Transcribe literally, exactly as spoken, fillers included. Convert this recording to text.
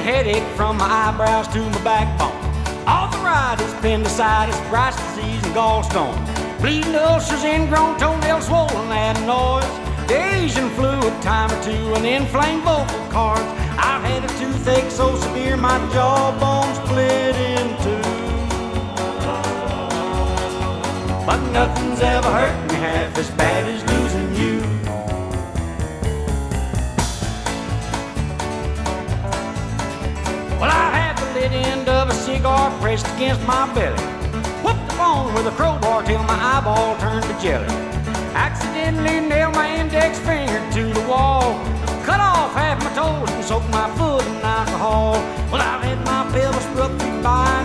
headache from my eyebrows to my backbone. Arthritis, appendicitis, rice disease, and gallstone. Bleeding ulcers, ingrown toenails, swollen, adding noise. The Asian flu a time or two, and inflamed vocal cords. I've had a toothache so severe my jawbone split in two. But nothing's ever hurt me half as bad as losing you. Well, I had the lit end of a cigar pressed against my belly. Whooped the phone with a crowbar till my eyeball turned to jelly. Accidentally nailed my index finger to the wall. Cut off half my toes and soaked my foot in alcohol. Well, I've had my pelvis ruptured by